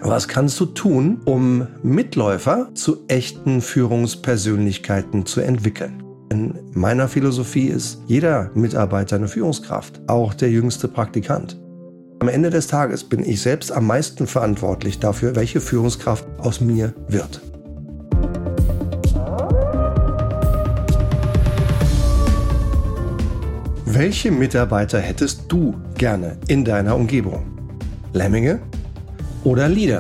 Was kannst du tun, um Mitläufer zu echten Führungspersönlichkeiten zu entwickeln? In meiner Philosophie ist jeder Mitarbeiter eine Führungskraft, auch der jüngste Praktikant. Am Ende des Tages bin ich selbst am meisten verantwortlich dafür, welche Führungskraft aus mir wird. Welche Mitarbeiter hättest du gerne in deiner Umgebung? Lemminge oder Leader?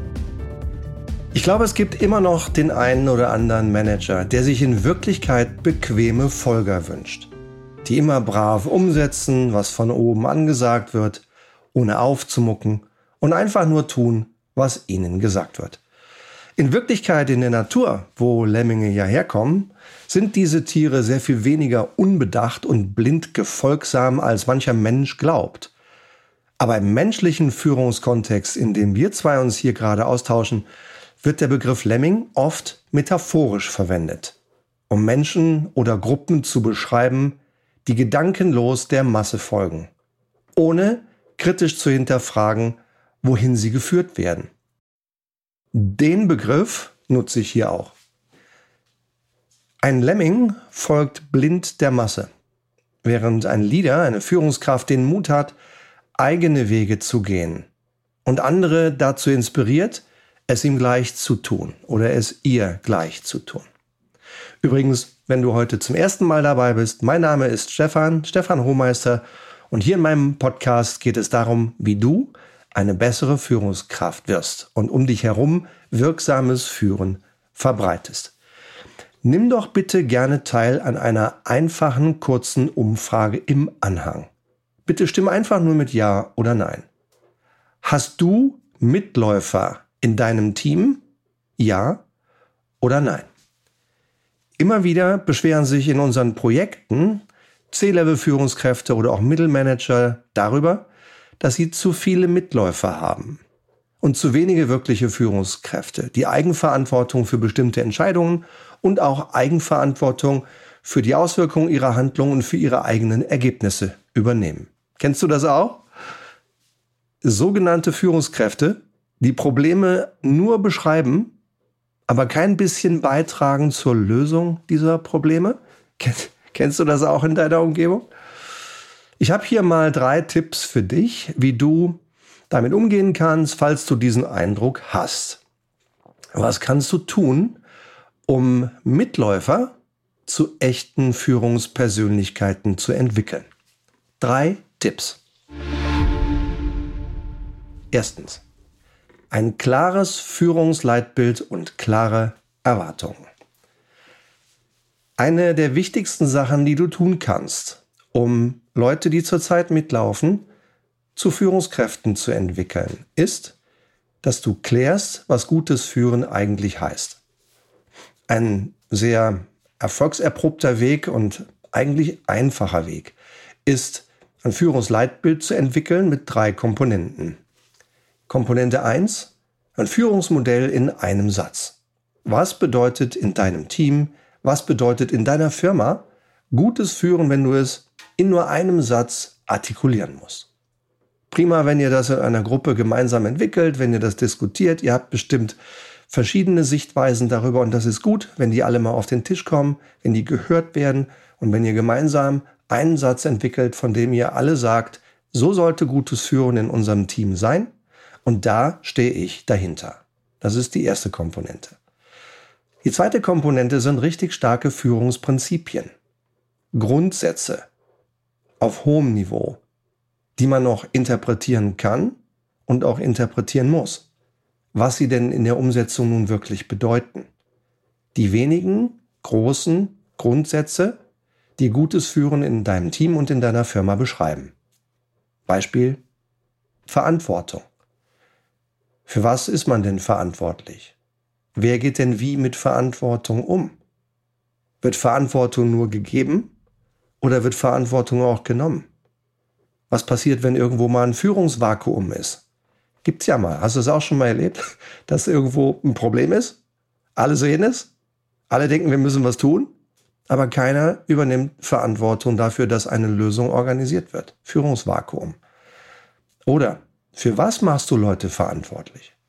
Ich glaube, es gibt immer noch den einen oder anderen Manager, der sich in Wirklichkeit bequeme Folger wünscht, die immer brav umsetzen, was von oben angesagt wird, ohne aufzumucken und einfach nur tun, was ihnen gesagt wird. In Wirklichkeit in der Natur, wo Lemminge ja herkommen, sind diese Tiere sehr viel weniger unbedacht und blind gefolgsam, als mancher Mensch glaubt. Aber im menschlichen Führungskontext, in dem wir zwei uns hier gerade austauschen, wird der Begriff Lemming oft metaphorisch verwendet, um Menschen oder Gruppen zu beschreiben, die gedankenlos der Masse folgen, ohne kritisch zu hinterfragen, wohin sie geführt werden. Den Begriff nutze ich hier auch. Ein Lemming folgt blind der Masse, während ein Leader, eine Führungskraft, den Mut hat, eigene Wege zu gehen und andere dazu inspiriert, es ihm gleich zu tun oder es ihr gleich zu tun. Übrigens, wenn du heute zum ersten Mal dabei bist, mein Name ist Stefan Hohmeister, und hier in meinem Podcast geht es darum, wie du eine bessere Führungskraft wirst und um dich herum wirksames Führen verbreitest. Nimm doch bitte gerne teil an einer einfachen, kurzen Umfrage im Anhang. Bitte stimm einfach nur mit Ja oder Nein. Hast du Mitläufer in deinem Team? Ja oder Nein? Immer wieder beschweren sich in unseren Projekten C-Level-Führungskräfte oder auch Mittelmanager darüber, dass sie zu viele Mitläufer haben und zu wenige wirkliche Führungskräfte, die Eigenverantwortung für bestimmte Entscheidungen und auch Eigenverantwortung für die Auswirkungen ihrer Handlungen und für ihre eigenen Ergebnisse übernehmen. Kennst du das auch? Sogenannte Führungskräfte, die Probleme nur beschreiben, aber kein bisschen beitragen zur Lösung dieser Probleme. Kennst du das auch in deiner Umgebung? Ich habe hier mal 3 Tipps für dich, wie du damit umgehen kannst, falls du diesen Eindruck hast. Was kannst du tun, um Mitläufer zu echten Führungspersönlichkeiten zu entwickeln? 3 Tipps. Erstens. Ein klares Führungsleitbild und klare Erwartungen. Eine der wichtigsten Sachen, die du tun kannst, um Leute, die zurzeit mitlaufen, zu Führungskräften zu entwickeln, ist, dass du klärst, was gutes Führen eigentlich heißt. Ein sehr erfolgserprobter Weg und eigentlich einfacher Weg ist, ein Führungsleitbild zu entwickeln mit 3 Komponenten. Komponente 1, ein Führungsmodell in einem Satz. Was bedeutet in deinem Team, was bedeutet in deiner Firma gutes Führen, wenn du es in nur einem Satz artikulieren musst? Prima, wenn ihr das in einer Gruppe gemeinsam entwickelt, wenn ihr das diskutiert. Ihr habt bestimmt verschiedene Sichtweisen darüber und das ist gut, wenn die alle mal auf den Tisch kommen, wenn die gehört werden und wenn ihr gemeinsam einen Satz entwickelt, von dem ihr alle sagt, so sollte gutes Führen in unserem Team sein und da stehe ich dahinter. Das ist die erste Komponente. Die zweite Komponente sind richtig starke Führungsprinzipien, Grundsätze auf hohem Niveau, die man noch interpretieren kann und auch interpretieren muss. Was sie denn in der Umsetzung nun wirklich bedeuten. Die wenigen großen Grundsätze, die gutes Führen in deinem Team und in deiner Firma beschreiben. Beispiel: Verantwortung. Für was ist man denn verantwortlich? Wer geht denn wie mit Verantwortung um? Wird Verantwortung nur gegeben oder wird Verantwortung auch genommen? Was passiert, wenn irgendwo mal ein Führungsvakuum ist? Gibt's ja mal. Hast du es auch schon mal erlebt, dass irgendwo ein Problem ist? Alle sehen es, alle denken, wir müssen was tun, aber keiner übernimmt Verantwortung dafür, dass eine Lösung organisiert wird. Führungsvakuum. Oder für was machst du Leute verantwortlich?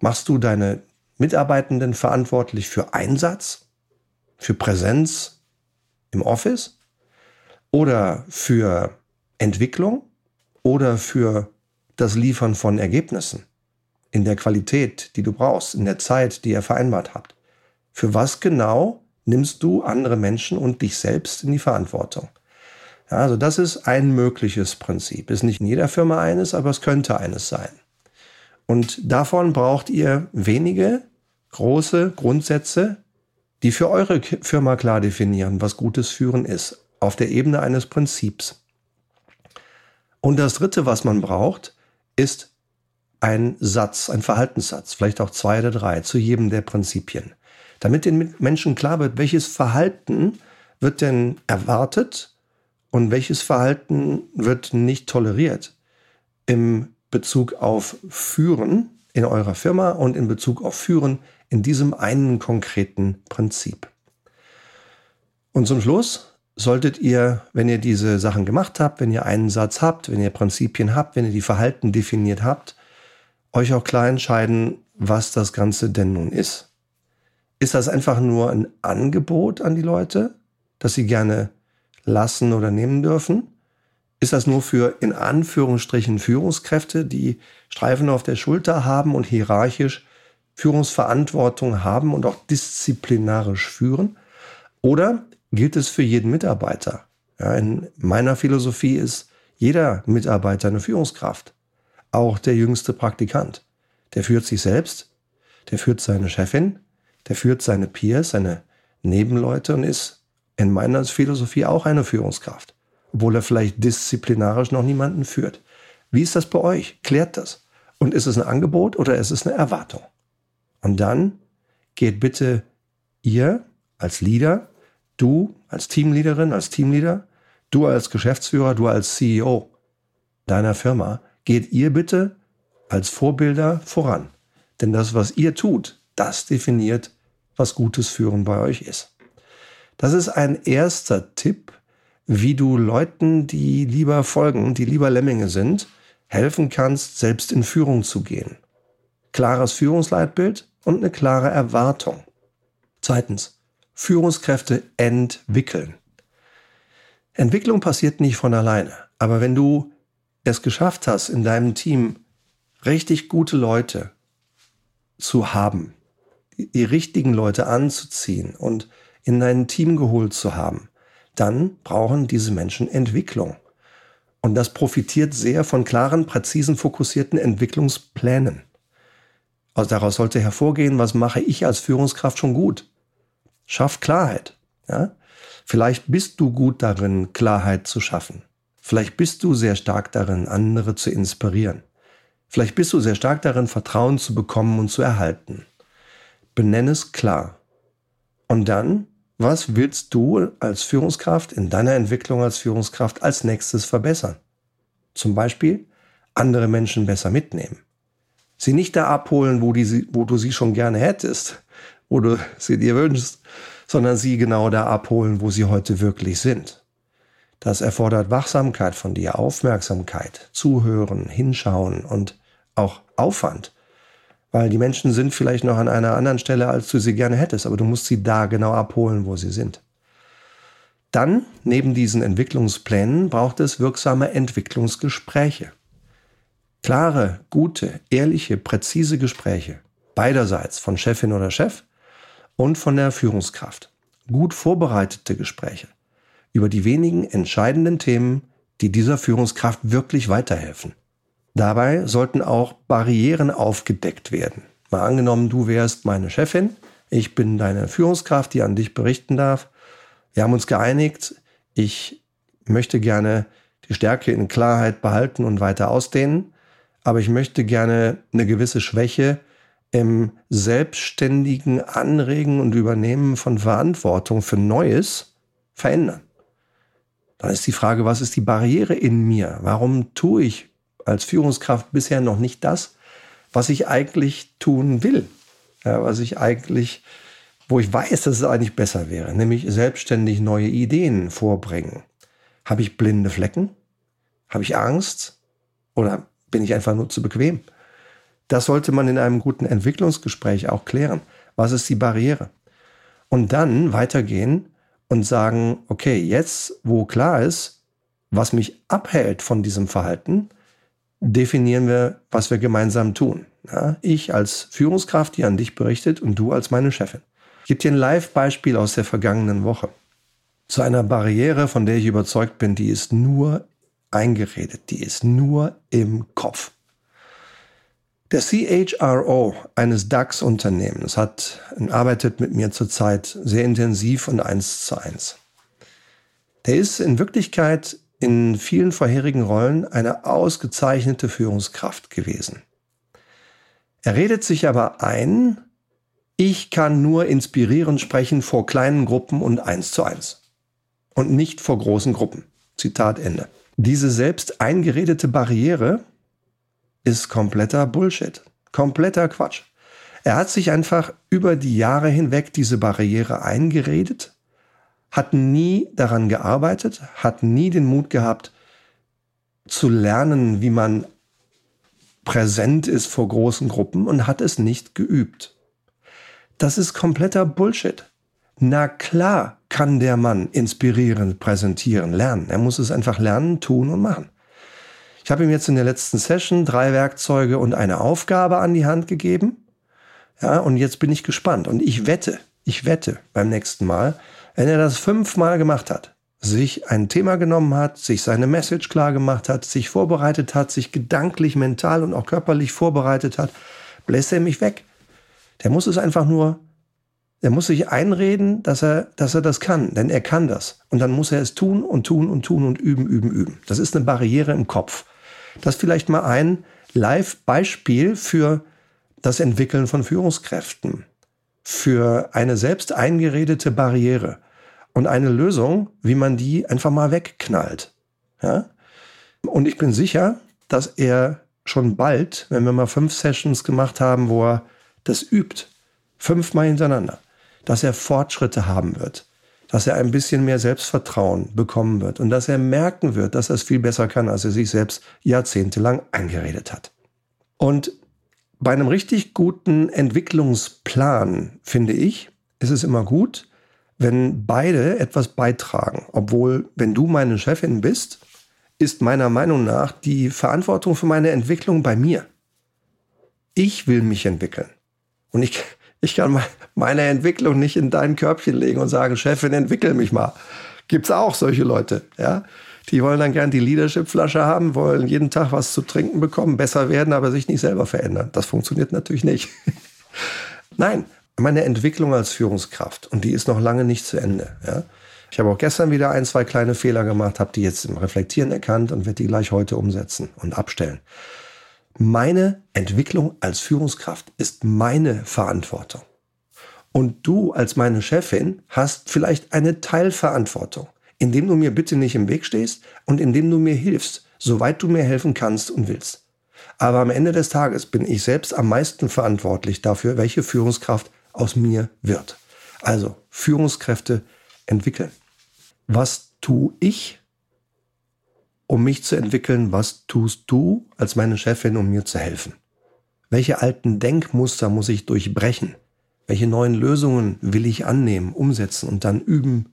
Machst du deine Mitarbeitenden verantwortlich für Einsatz, für Präsenz im Office oder für Entwicklung oder für das Liefern von Ergebnissen in der Qualität, die du brauchst, in der Zeit, die ihr vereinbart habt? Für was genau nimmst du andere Menschen und dich selbst in die Verantwortung? Ja, also das ist ein mögliches Prinzip. Ist nicht in jeder Firma eines, aber es könnte eines sein. Und davon braucht ihr wenige große Grundsätze, die für eure Firma klar definieren, was gutes Führen ist, auf der Ebene eines Prinzips. Und das Dritte, was man braucht, ist ein Satz, ein Verhaltenssatz, vielleicht auch 2 oder 3 zu jedem der Prinzipien. Damit den Menschen klar wird, welches Verhalten wird denn erwartet und welches Verhalten wird nicht toleriert im Bezug auf Führen in eurer Firma und in Bezug auf Führen in diesem einen konkreten Prinzip. Und zum Schluss solltet ihr, wenn ihr diese Sachen gemacht habt, wenn ihr einen Satz habt, wenn ihr Prinzipien habt, wenn ihr die Verhalten definiert habt, euch auch klar entscheiden, was das Ganze denn nun ist. Ist das einfach nur ein Angebot an die Leute, das sie gerne lassen oder nehmen dürfen? Ist das nur für, in Anführungsstrichen, Führungskräfte, die Streifen auf der Schulter haben und hierarchisch Führungsverantwortung haben und auch disziplinarisch führen? Oder gilt es für jeden Mitarbeiter? Ja, in meiner Philosophie ist jeder Mitarbeiter eine Führungskraft. Auch der jüngste Praktikant. Der führt sich selbst, der führt seine Chefin, der führt seine Peers, seine Nebenleute und ist in meiner Philosophie auch eine Führungskraft. Obwohl er vielleicht disziplinarisch noch niemanden führt. Wie ist das bei euch? Klärt das. Und ist es ein Angebot oder ist es eine Erwartung? Und dann geht bitte ihr als Leader, du als Teamleaderin, als Teamleader, du als Geschäftsführer, du als CEO deiner Firma, geht ihr bitte als Vorbilder voran. Denn das, was ihr tut, das definiert, was gutes Führen bei euch ist. Das ist ein erster Tipp, wie du Leuten, die lieber folgen, die lieber Lemminge sind, helfen kannst, selbst in Führung zu gehen. Klares Führungsleitbild und eine klare Erwartung. Zweitens, Führungskräfte entwickeln. Entwicklung passiert nicht von alleine, aber wenn du es geschafft hast, in deinem Team richtig gute Leute zu haben, die richtigen Leute anzuziehen und in dein Team geholt zu haben, dann brauchen diese Menschen Entwicklung. Und das profitiert sehr von klaren, präzisen, fokussierten Entwicklungsplänen. Also daraus sollte hervorgehen, was mache ich als Führungskraft schon gut? Schaff Klarheit. Ja? Vielleicht bist du gut darin, Klarheit zu schaffen. Vielleicht bist du sehr stark darin, andere zu inspirieren. Vielleicht bist du sehr stark darin, Vertrauen zu bekommen und zu erhalten. Benenne es klar. Und dann, was willst du als Führungskraft in deiner Entwicklung als Führungskraft als nächstes verbessern? Zum Beispiel andere Menschen besser mitnehmen. Sie nicht da abholen, wo du sie schon gerne hättest, wo du sie dir wünschst, sondern sie genau da abholen, wo sie heute wirklich sind. Das erfordert Wachsamkeit von dir, Aufmerksamkeit, Zuhören, Hinschauen und auch Aufwand. Weil die Menschen sind vielleicht noch an einer anderen Stelle, als du sie gerne hättest, aber du musst sie da genau abholen, wo sie sind. Dann, neben diesen Entwicklungsplänen, braucht es wirksame Entwicklungsgespräche. Klare, gute, ehrliche, präzise Gespräche, beiderseits von Chefin oder Chef und von der Führungskraft. Gut vorbereitete Gespräche über die wenigen entscheidenden Themen, die dieser Führungskraft wirklich weiterhelfen. Dabei sollten auch Barrieren aufgedeckt werden. Mal angenommen, du wärst meine Chefin, ich bin deine Führungskraft, die an dich berichten darf. Wir haben uns geeinigt, ich möchte gerne die Stärke in Klarheit behalten und weiter ausdehnen, aber ich möchte gerne eine gewisse Schwäche im selbstständigen Anregen und Übernehmen von Verantwortung für Neues verändern. Dann ist die Frage, was ist die Barriere in mir? Warum tue ich als Führungskraft bisher noch nicht das, was ich eigentlich tun will? Ja, wo ich weiß, dass es eigentlich besser wäre, nämlich selbstständig neue Ideen vorbringen. Habe ich blinde Flecken? Habe ich Angst? Oder bin ich einfach nur zu bequem? Das sollte man in einem guten Entwicklungsgespräch auch klären. Was ist die Barriere? Und dann weitergehen und sagen, okay, jetzt, wo klar ist, was mich abhält von diesem Verhalten, definieren wir, was wir gemeinsam tun. Ja, ich als Führungskraft, die an dich berichtet, und du als meine Chefin. Ich gebe dir ein Live-Beispiel aus der vergangenen Woche. Zu einer Barriere, von der ich überzeugt bin, die ist nur eingeredet, die ist nur im Kopf. Der CHRO eines DAX-Unternehmens arbeitet mit mir zurzeit sehr intensiv und 1:1. Der ist in Wirklichkeit in vielen vorherigen Rollen eine ausgezeichnete Führungskraft gewesen. Er redet sich aber ein, ich kann nur inspirierend sprechen vor kleinen Gruppen und 1:1 und nicht vor großen Gruppen. Zitat Ende. Diese selbst eingeredete Barriere ist kompletter Bullshit, kompletter Quatsch. Er hat sich einfach über die Jahre hinweg diese Barriere eingeredet, hat nie daran gearbeitet, hat nie den Mut gehabt, zu lernen, wie man präsent ist vor großen Gruppen und hat es nicht geübt. Das ist kompletter Bullshit. Na klar kann der Mann inspirierend präsentieren, lernen. Er muss es einfach lernen, tun und machen. Ich habe ihm jetzt in der letzten Session 3 Werkzeuge und eine Aufgabe an die Hand gegeben. Ja, und jetzt bin ich gespannt. Und ich wette beim nächsten Mal, wenn er das 5 Mal gemacht hat, sich ein Thema genommen hat, sich seine Message klar gemacht hat, sich vorbereitet hat, sich gedanklich, mental und auch körperlich vorbereitet hat, bläst er mich weg. Der muss sich einreden, dass er das kann, denn er kann das. Und dann muss er es tun und üben. Das ist eine Barriere im Kopf. Das ist vielleicht mal ein Live-Beispiel für das Entwickeln von Führungskräften, für eine selbst eingeredete Barriere und eine Lösung, wie man die einfach mal wegknallt. Ja? Und ich bin sicher, dass er schon bald, wenn wir mal 5 Sessions gemacht haben, wo er das übt, 5 Mal hintereinander, dass er Fortschritte haben wird, dass er ein bisschen mehr Selbstvertrauen bekommen wird und dass er merken wird, dass er es viel besser kann, als er sich selbst jahrzehntelang eingeredet hat. Und bei einem richtig guten Entwicklungsplan, finde ich, ist es immer gut, wenn beide etwas beitragen. Obwohl, wenn du meine Chefin bist, ist meiner Meinung nach die Verantwortung für meine Entwicklung bei mir. Ich will mich entwickeln. Und ich kann meine Entwicklung nicht in dein Körbchen legen und sagen, Chefin, entwickel mich mal. Gibt's auch solche Leute, ja? Die wollen dann gern die Leadership-Flasche haben, wollen jeden Tag was zu trinken bekommen, besser werden, aber sich nicht selber verändern. Das funktioniert natürlich nicht. Nein, meine Entwicklung als Führungskraft, und die ist noch lange nicht zu Ende. Ja? Ich habe auch gestern wieder 1, 2 kleine Fehler gemacht, habe die jetzt im Reflektieren erkannt und werde die gleich heute umsetzen und abstellen. Meine Entwicklung als Führungskraft ist meine Verantwortung. Und du als meine Chefin hast vielleicht eine Teilverantwortung, indem du mir bitte nicht im Weg stehst und indem du mir hilfst, soweit du mir helfen kannst und willst. Aber am Ende des Tages bin ich selbst am meisten verantwortlich dafür, welche Führungskraft aus mir wird. Also Führungskräfte entwickeln. Was tue ich, um mich zu entwickeln? Was tust du als meine Chefin, um mir zu helfen? Welche alten Denkmuster muss ich durchbrechen? Welche neuen Lösungen will ich annehmen, umsetzen und dann üben?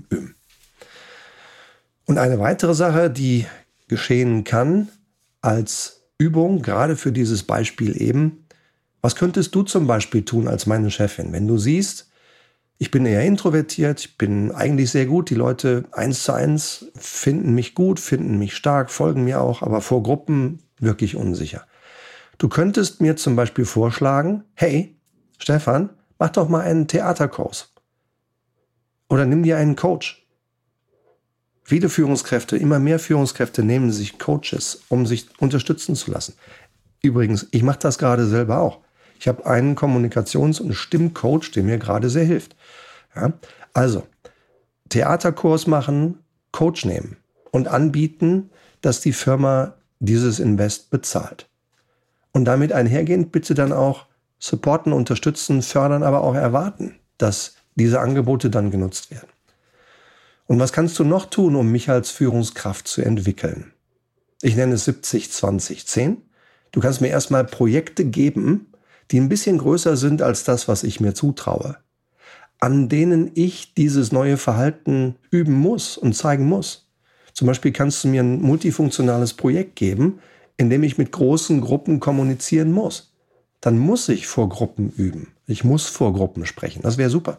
Und eine weitere Sache, die geschehen kann als Übung, gerade für dieses Beispiel eben, was könntest du zum Beispiel tun als meine Chefin, wenn du siehst, ich bin eher introvertiert, ich bin eigentlich sehr gut, die Leute 1:1 finden mich gut, finden mich stark, folgen mir auch, aber vor Gruppen wirklich unsicher. Du könntest mir zum Beispiel vorschlagen, hey, Stefan, mach doch mal einen Theaterkurs. Oder nimm dir einen Coach. Viele Führungskräfte, immer mehr Führungskräfte nehmen sich Coaches, um sich unterstützen zu lassen. Übrigens, ich mache das gerade selber auch. Ich habe einen Kommunikations- und Stimmcoach, der mir gerade sehr hilft. Ja? Also, Theaterkurs machen, Coach nehmen und anbieten, dass die Firma dieses Invest bezahlt. Und damit einhergehend bitte dann auch supporten, unterstützen, fördern, aber auch erwarten, dass diese Angebote dann genutzt werden. Und was kannst du noch tun, um mich als Führungskraft zu entwickeln? Ich nenne es 70-20-10. Du kannst mir erstmal Projekte geben, die ein bisschen größer sind als das, was ich mir zutraue, an denen ich dieses neue Verhalten üben muss und zeigen muss. Zum Beispiel kannst du mir ein multifunktionales Projekt geben, in dem ich mit großen Gruppen kommunizieren muss. Dann muss ich vor Gruppen üben. Ich muss vor Gruppen sprechen. Das wäre super.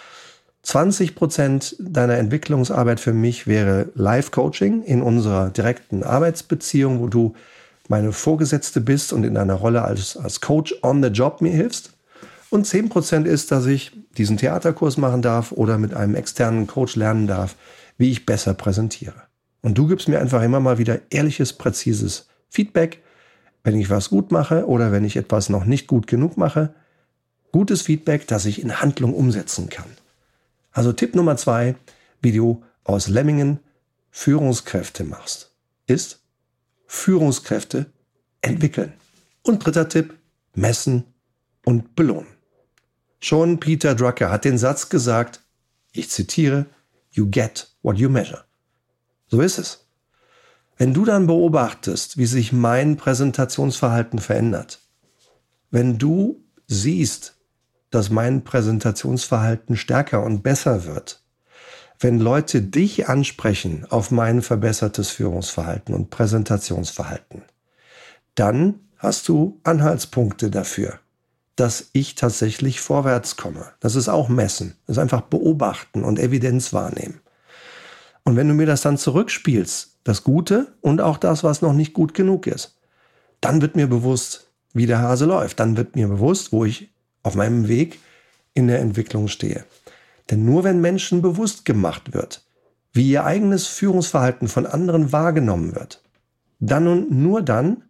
20% deiner Entwicklungsarbeit für mich wäre Live-Coaching in unserer direkten Arbeitsbeziehung, wo du meine Vorgesetzte bist und in einer Rolle als Coach on the Job mir hilfst. Und 10% ist, dass ich diesen Theaterkurs machen darf oder mit einem externen Coach lernen darf, wie ich besser präsentiere. Und du gibst mir einfach immer mal wieder ehrliches, präzises Feedback, wenn ich was gut mache oder wenn ich etwas noch nicht gut genug mache. Gutes Feedback, das ich in Handlung umsetzen kann. Also Tipp Nummer 2, wie du aus Lemmingen Führungskräfte machst, ist Führungskräfte entwickeln. Und dritter Tipp, messen und belohnen. Schon Peter Drucker hat den Satz gesagt, ich zitiere, "You get what you measure." So ist es. Wenn du dann beobachtest, wie sich mein Präsentationsverhalten verändert, wenn du siehst, dass mein Präsentationsverhalten stärker und besser wird, wenn Leute dich ansprechen auf mein verbessertes Führungsverhalten und Präsentationsverhalten, dann hast du Anhaltspunkte dafür, dass ich tatsächlich vorwärts komme. Das ist auch Messen. Das ist einfach beobachten und Evidenz wahrnehmen. Und wenn du mir das dann zurückspielst, das Gute und auch das, was noch nicht gut genug ist, dann wird mir bewusst, wie der Hase läuft. Dann wird mir bewusst, wo ich auf meinem Weg in der Entwicklung stehe. Denn nur wenn Menschen bewusst gemacht wird, wie ihr eigenes Führungsverhalten von anderen wahrgenommen wird, dann und nur dann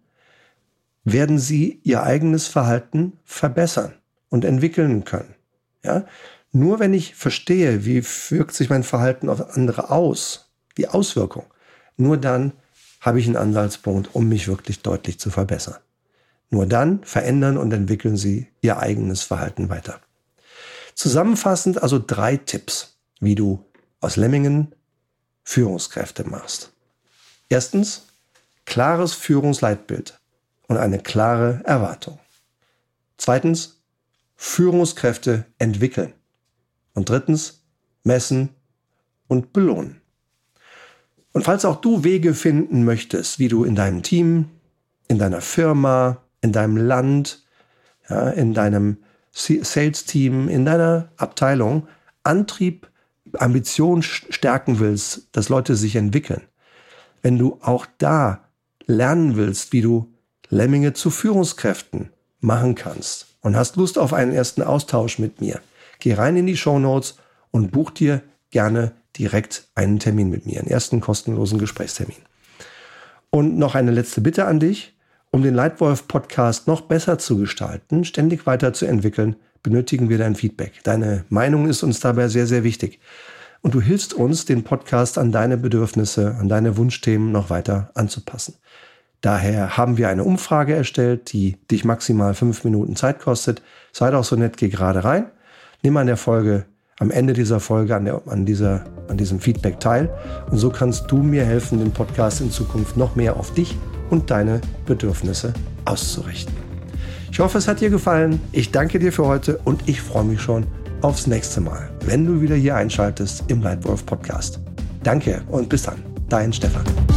werden sie ihr eigenes Verhalten verbessern und entwickeln können. Ja? Nur wenn ich verstehe, wie wirkt sich mein Verhalten auf andere aus, die Auswirkung, nur dann habe ich einen Ansatzpunkt, um mich wirklich deutlich zu verbessern. Nur dann verändern und entwickeln sie ihr eigenes Verhalten weiter. Zusammenfassend also 3 Tipps, wie du aus Lemmingen Führungskräfte machst. Erstens, klares Führungsleitbild und eine klare Erwartung. Zweitens, Führungskräfte entwickeln. Und drittens, messen und belohnen. Und falls auch du Wege finden möchtest, wie du in deinem Team, in deiner Firma, in deinem Land, ja, in deinem Sales-Team, in deiner Abteilung Antrieb, Ambition stärken willst, dass Leute sich entwickeln, wenn du auch da lernen willst, wie du Lemminge zu Führungskräften machen kannst und hast Lust auf einen ersten Austausch mit mir, geh rein in die Shownotes und buch dir gerne direkt einen Termin mit mir, einen ersten kostenlosen Gesprächstermin. Und noch eine letzte Bitte an dich. Um den Leitwolf-Podcast noch besser zu gestalten, ständig weiterzuentwickeln, benötigen wir dein Feedback. Deine Meinung ist uns dabei sehr, sehr wichtig. Und du hilfst uns, den Podcast an deine Bedürfnisse, an deine Wunschthemen noch weiter anzupassen. Daher haben wir eine Umfrage erstellt, die dich maximal 5 Minuten Zeit kostet. Sei doch so nett, geh gerade rein. Nimm am Ende dieser Folge an diesem Feedback teil. Und so kannst du mir helfen, den Podcast in Zukunft noch mehr auf dich und deine Bedürfnisse auszurichten. Ich hoffe, es hat dir gefallen. Ich danke dir für heute und ich freue mich schon aufs nächste Mal, wenn du wieder hier einschaltest im Leitwolf Podcast. Danke und bis dann, dein Stefan.